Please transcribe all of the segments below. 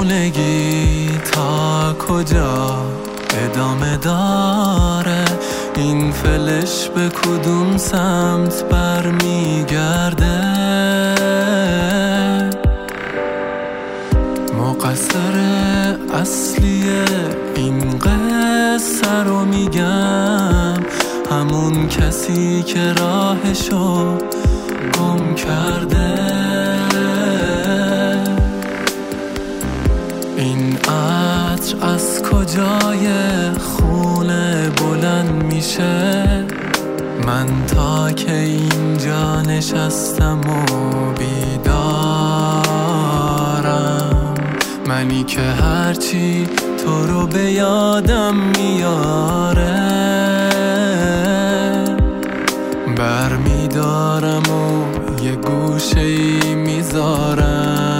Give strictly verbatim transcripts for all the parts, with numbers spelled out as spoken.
دیوونگی تا کجا ادامه داره؟ این فلش به کدوم سمت برمیگرده؟ مقصر اصلی این قصه رو میگم، همون کسی که راهشو گم کرده. این عطر از کجای خونه بلند میشه؟ من تا که اینجا نشستم و بیدارم، منی که هرچی تو رو به یادم میاره بر میدارم و یه گوشه ای میذارم.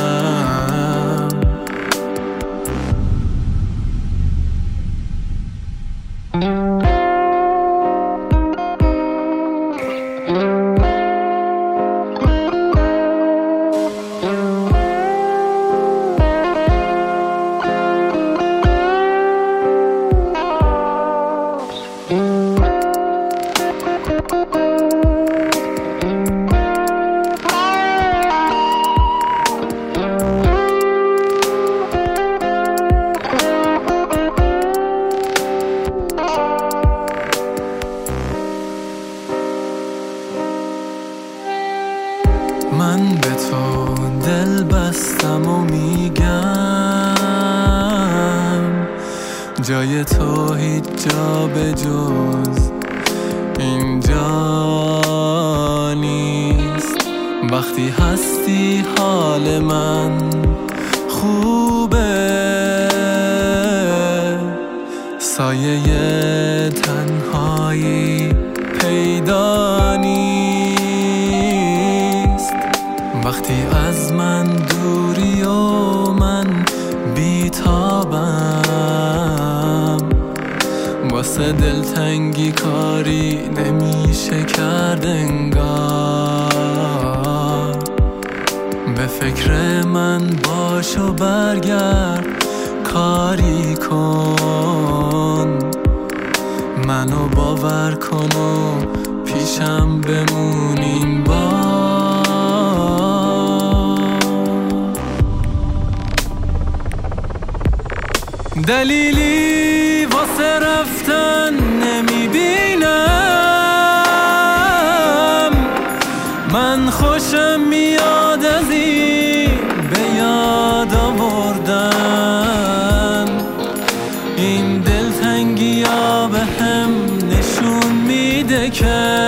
من به تو دل بستم و میگم جای تو هیچ جا به جز اینجا نیست. وقتی هستی حال من خوبه، سایه تنهایی پیدا نیست. وقتی از من دوری و من بیتابم، واسه دلتنگی کاری نمیشه کرد انگار. به فکر من باش و برگرد کاری کن، منو باور کن و پیشم بمون این بار. دلیلی واسه رفتن نمیبینم، من خوشم میاد از این به یاد آوردن. این دلتنگی ها به هم نشون میده که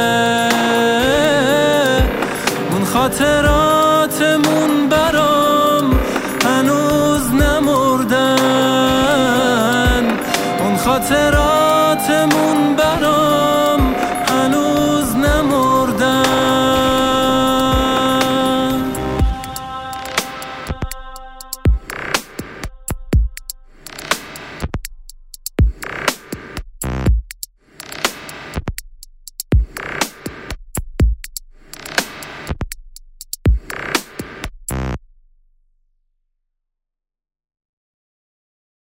اون خاطراتمون برام هنوز نمردن. اون خاطرات